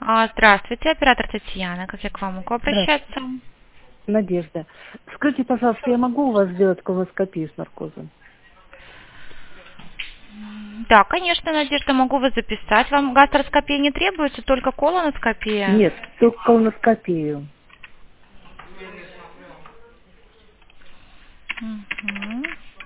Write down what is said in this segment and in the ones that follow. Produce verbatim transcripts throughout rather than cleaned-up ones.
А, Здравствуйте, оператор Татьяна. Как я к вам могу Здравствуйте, обращаться? Надежда. Скажите, пожалуйста, я могу у вас сделать колоноскопию с наркозом? Да, конечно, Надежда, могу вас записать. Вам гастроскопия не требуется, только колоноскопия? Нет, только колоноскопию. Мгм.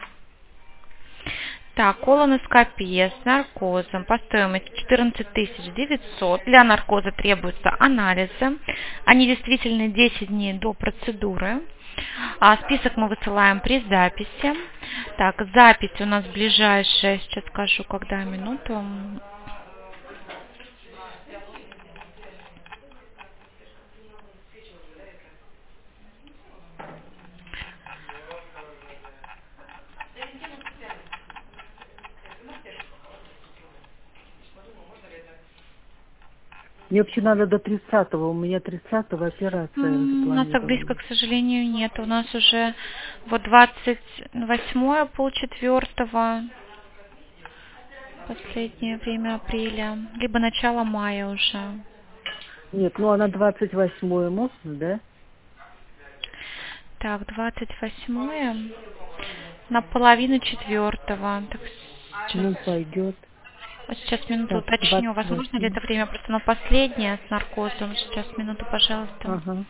Так, колоноскопия с наркозом по стоимости четырнадцать тысяч девятьсот. Для наркоза требуются анализы. Они действительно десять дней до процедуры. А список мы высылаем при записи. Так, запись у нас ближайшая, сейчас скажу, когда, минуту. Мне вообще надо до тридцатого, у меня тридцатого операция М, У нас так близко, запланирована. к сожалению, нет. У нас уже вот двадцать восьмое полчетвертого, последнее время апреля, либо начало мая уже. Нет, ну а на двадцать восьмое можно, да? Так, двадцать восьмое на половину четвертого. Так, сейчас, Ну, пойдет. вот сейчас минуту Так, уточню. двадцать Возможно ли восьмое. это время просто на последнее с наркозом? Сейчас минуту, пожалуйста. Ага.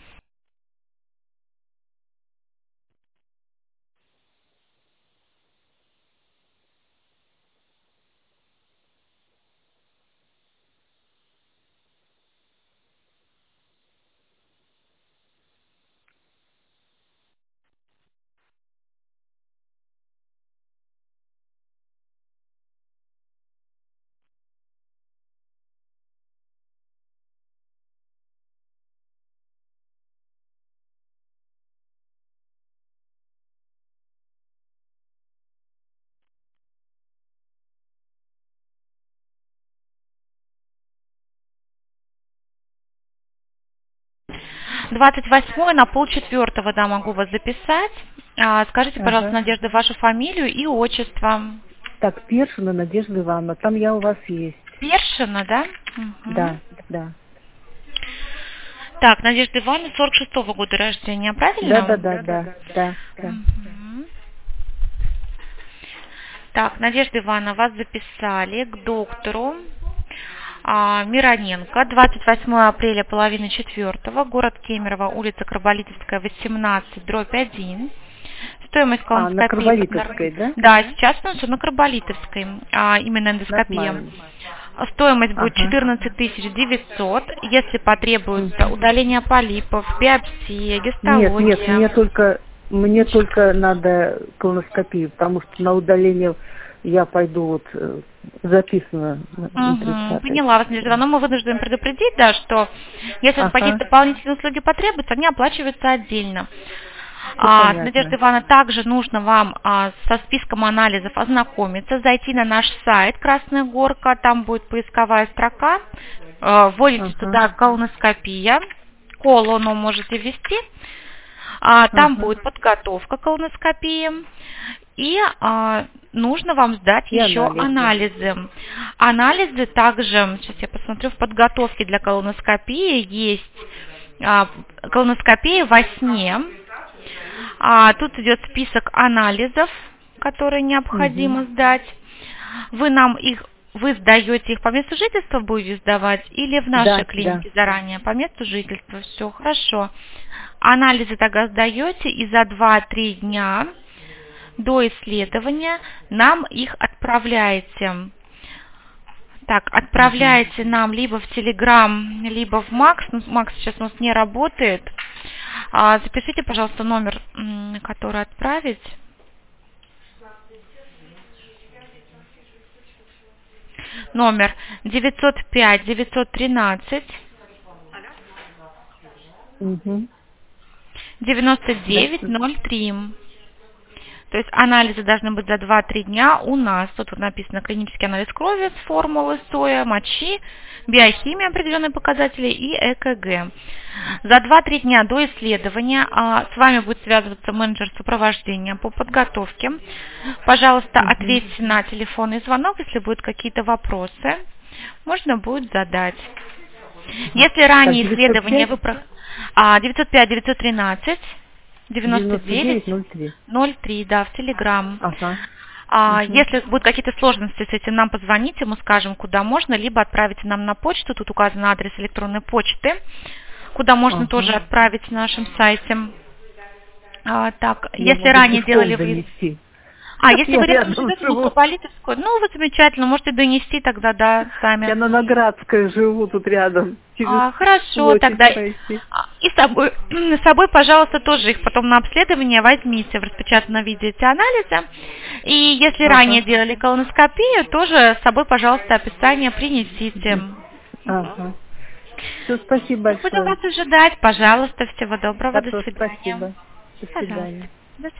двадцать восьмое на полчетвертого, да, могу вас записать. А, скажите, пожалуйста, Ага. Надежда, вашу фамилию и отчество. Так, Першина Надежда Ивановна, там я у вас есть. Першина, да? Мгм. Да, да. Так, Надежда Ивановна, сорок шестого года рождения, Да, да, правильно? да, да, да, да. Мгм. Так, Надежда Ивановна, вас записали к доктору а, Мироненко, двадцать восьмое апреля, половина четвертого, город Кемерово, улица Карболитовская, восемнадцать, дробь один. Стоимость А, на колоноскопии под нар- Карболитовской, да? Да, сейчас у нас всё на Карболитовской, а, именно эндоскопия. Нормально. Стоимость будет Ага. четырнадцать тысяч девятьсот, если потребуется Мгм. удаление полипов, биопсия, Нет, нет, мне гистология. только мне только надо колоноскопию, потому что на удаление я пойду вот э, записано на на Угу, тридцатое поняла вас, Надежда число. Ивановна, но мы вынуждены предупредить, да, что если Ага, какие-то дополнительные услуги потребуются, они оплачиваются отдельно. все А, Надежда понятно. Ивановна, также нужно вам а, со списком анализов ознакомиться, зайти на наш сайт «Красная горка», там будет поисковая строка, а, вводите Ага, туда колоноскопия, колону можете ввести, а, там ага. будет подготовка колоноскопии, и а, нужно вам сдать И еще анализы. анализы. Анализы также, сейчас я посмотрю, в подготовке для колоноскопии есть а, колоноскопия во сне. А, тут идет список анализов, которые Угу. необходимо сдать. Вы нам их, вы сдаете их по месту жительства, будете сдавать, или в нашей Да, да. клинике заранее по месту жительства? Все хорошо. Анализы тогда сдаете, и за два-три дня до исследования нам их отправляете. Так, Угу. отправляете нам либо в Telegram, либо в Макс. Ну, Макс сейчас у нас не работает. А, запишите, пожалуйста, номер, м, который отправить. Номер девятьсот пять девятьсот тринадцать Угу. девяносто Да. девять ноль три. То есть анализы должны быть за два-три дня у нас. Тут вот написано клинический анализ крови с формулы соя, мочи, биохимия определенные показатели и ЭКГ. За два-три дня до исследования а, с вами будет связываться менеджер сопровождения по подготовке. Пожалуйста, Угу. ответьте на телефонный звонок, если будут какие-то вопросы. Можно будет задать. Если ранее исследование вы про... а, девятьсот пять девятьсот тринадцать девяносто девять ноль три, да, в Телеграм. Ага. А, Угу. Если будут какие-то сложности с этим, нам позвоните, мы скажем, куда можно, либо отправите нам на почту, тут указан адрес электронной почты, куда можно Ага. тоже отправить на нашем сайте. А, так, Я если могу ранее пешком делали вы... донести. А, если Я вы рядом рядом живете, живу. Мухополитовскую, ну, вы замечательно, можете донести тогда, да, сами. Я на Наградской живу тут рядом. Через А, хорошо, площадь тогда пройти. а, и с собой, с собой, пожалуйста, тоже их потом на обследование возьмите в распечатанном виде эти анализы. И если Ага. ранее делали колоноскопию, тоже с собой, пожалуйста, описание принесите. Ага. Все, спасибо Будем большое. вас ожидать, пожалуйста, всего доброго, до Хорошо, свидания. спасибо. До Пожалуйста. свидания.